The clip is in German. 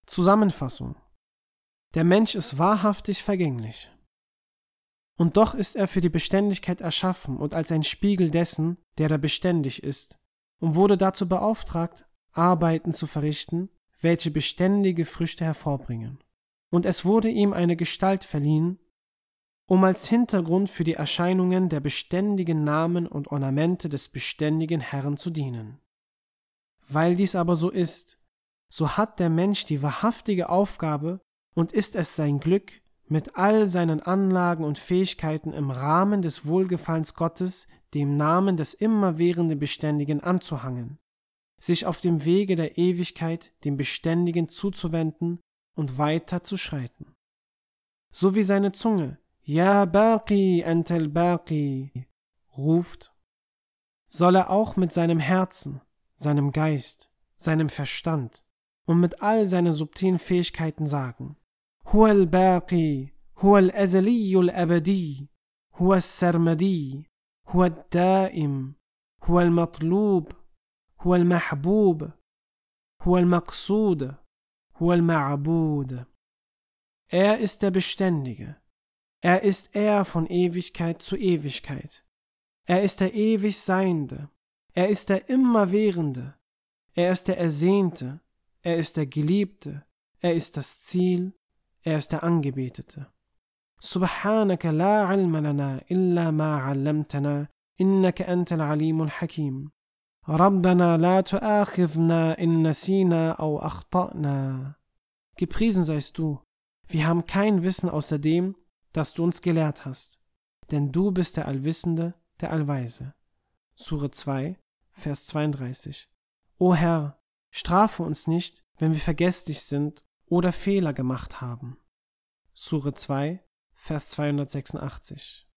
Zusammenfassung: Der Mensch ist wahrhaftig vergänglich. Und doch ist er für die Beständigkeit erschaffen und als ein Spiegel dessen, der da beständig ist, und wurde dazu beauftragt, Arbeiten zu verrichten, welche beständige Früchte hervorbringen. Und es wurde ihm eine Gestalt verliehen, um als Hintergrund für die Erscheinungen der beständigen Namen und Ornamente des beständigen Herrn zu dienen. Weil dies aber so ist, so hat der Mensch die wahrhaftige Aufgabe und ist es sein Glück, mit all seinen Anlagen und Fähigkeiten im Rahmen des Wohlgefallens Gottes dem Namen des immerwährenden Beständigen anzuhangen, sich auf dem Wege der Ewigkeit dem Beständigen zuzuwenden und weiter zu schreiten. So wie seine Zunge Ja Baqi antal Baqi ruft, soll er auch mit seinem Herzen, seinem Geist, seinem Verstand und mit all seinen subtilen Fähigkeiten sagen: Huwa al-Baqi, huwa al-Azali al-Abadi, huwa al-Sarmadi, huwa al-Daim, huwa al-Matlub, huwa al-Mahbub, huwa al-Maqsud, huwa al-Ma'bud. Er ist der Beständige. Er ist er von Ewigkeit zu Ewigkeit. Er ist der ewig Seiende. Er ist der Immerwährende. Er ist der Ersehnte. Er ist der Geliebte. Er ist das Ziel. Er ist der Angebetete. Subhanaka la ilma lana illa ma 'allamtana innaka antal alimul hakim. Rabbana la tu'akhidhna in nasina aw akhta'na. Gepriesen seist du. Wir haben kein Wissen außer dem, das du uns gelehrt hast, denn du bist der Allwissende, der Allweise. Sure 2, Vers 32. O Herr, strafe uns nicht, wenn wir vergesslich sind oder Fehler gemacht haben. Sure 2, Vers 286.